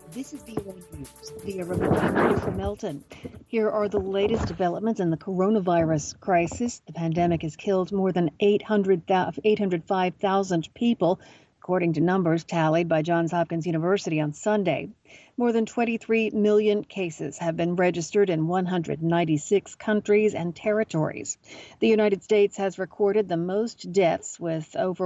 This is VOA News via remote. I'm Marissa Melton. Here are the latest developments in the coronavirus crisis. The pandemic has killed more than 805,000 people, according to numbers tallied by Johns Hopkins University on Sunday. More than 23 million cases have been registered in 196 countries and territories. The United States has recorded the most deaths with over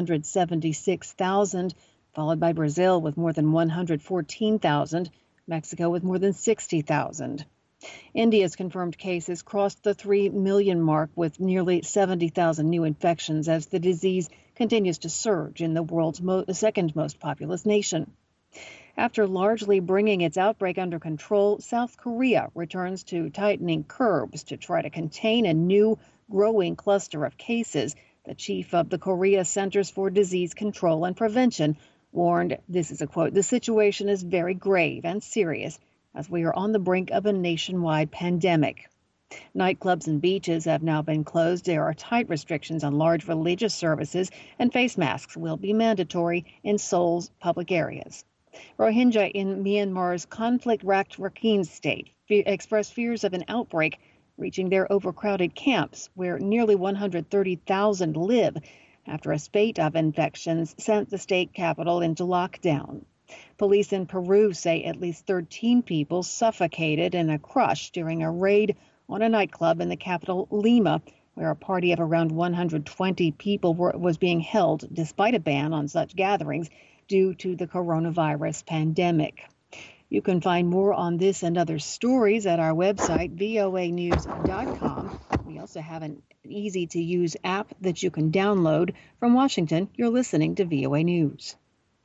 176,000, followed by Brazil with more than 114,000, Mexico with more than 60,000. India's confirmed cases crossed the 3 million mark with nearly 70,000 new infections as the disease continues to surge in the world's second most populous nation. After largely bringing its outbreak under control, South Korea returns to tightening curbs to try to contain a new growing cluster of cases. The chief of the Korea Centers for Disease Control and Prevention warned, this is a quote, "The situation is very grave and serious as we are on the brink of a nationwide pandemic." Nightclubs and beaches have now been closed. There are tight restrictions on large religious services, and face masks will be mandatory in Seoul's public areas. Rohingya in Myanmar's conflict-racked Rakhine state expressed fears of an outbreak reaching their overcrowded camps, where nearly 130,000 live, after a spate of infections sent the state capital into lockdown. Police in Peru say at least 13 people suffocated in a crush during a raid on a nightclub in the capital, Lima, where a party of around 120 people was being held despite a ban on such gatherings due to the coronavirus pandemic. You can find more on this and other stories at our website, voanews.com. We also have an easy-to-use app that you can download. From Washington, you're listening to VOA News.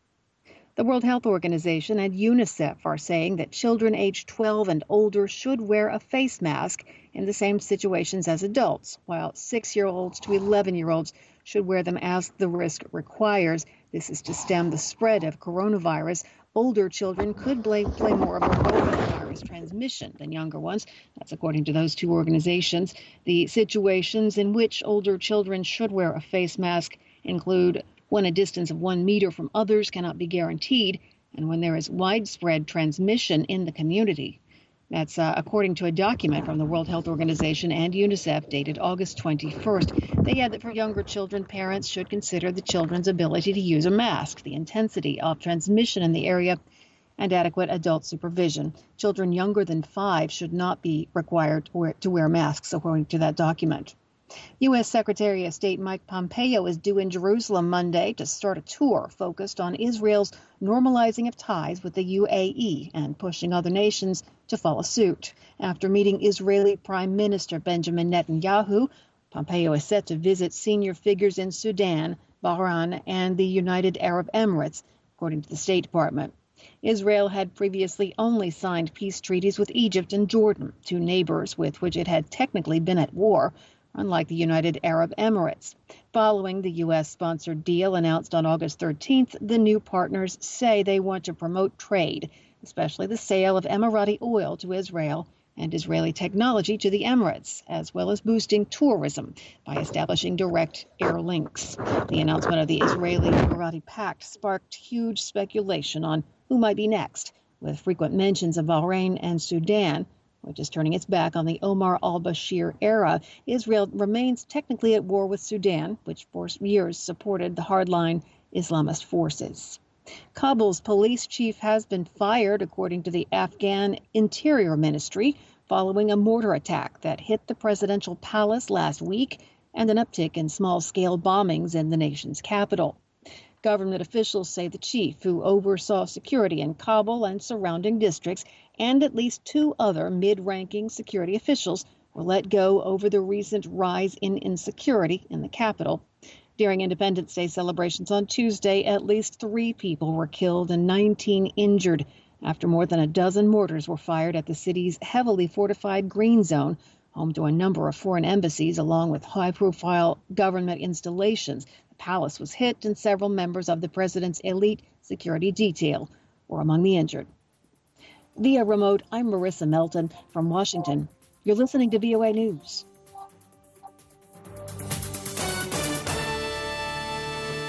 The World Health Organization and UNICEF are saying that children aged 12 and older should wear a face mask in the same situations as adults, while 6-year-olds to 11-year-olds should wear them as the risk requires. This is to stem the spread of coronavirus. Older children could play more of a role in virus transmission than younger ones. That's according to those two organizations. The situations in which older children should wear a face mask include when a distance of 1 meter from others cannot be guaranteed, and when there is widespread transmission in the community. That's according to a document from the World Health Organization and UNICEF dated August 21st. They add that for younger children, parents should consider the children's ability to use a mask, the intensity of transmission in the area, and adequate adult supervision. Children younger than 5 should not be required to wear masks, according to that document. U.S. Secretary of State Mike Pompeo is due in Jerusalem Monday to start a tour focused on Israel's normalizing of ties with the UAE and pushing other nations to follow suit. After meeting Israeli Prime Minister Benjamin Netanyahu, Pompeo is set to visit senior figures in Sudan, Bahrain, and the United Arab Emirates, according to the State Department. Israel had previously only signed peace treaties with Egypt and Jordan, two neighbors with which it had technically been at war, unlike the United Arab Emirates. Following the U.S.-sponsored deal announced on August 13th, the new partners say they want to promote trade, especially the sale of Emirati oil to Israel and Israeli technology to the Emirates, as well as boosting tourism by establishing direct air links. The announcement of the Israeli-Emirati pact sparked huge speculation on who might be next, with frequent mentions of Bahrain and Sudan, which is turning its back on the Omar al-Bashir era. Israel remains technically at war with Sudan, which for years supported the hardline Islamist forces. Kabul's police chief has been fired, according to the Afghan Interior Ministry, following a mortar attack that hit the presidential palace last week and an uptick in small-scale bombings in the nation's capital. Government officials say the chief, who oversaw security in Kabul and surrounding districts, and at least 2 other mid-ranking security officials were let go over the recent rise in insecurity in the capital. During Independence Day celebrations on Tuesday, at least 3 people were killed and 19 injured after more than a dozen mortars were fired at the city's heavily fortified Green Zone, home to a number of foreign embassies along with high-profile government installations. The palace was hit, and several members of the president's elite security detail were among the injured. Via remote, I'm Marissa Melton from Washington. You're listening to VOA News.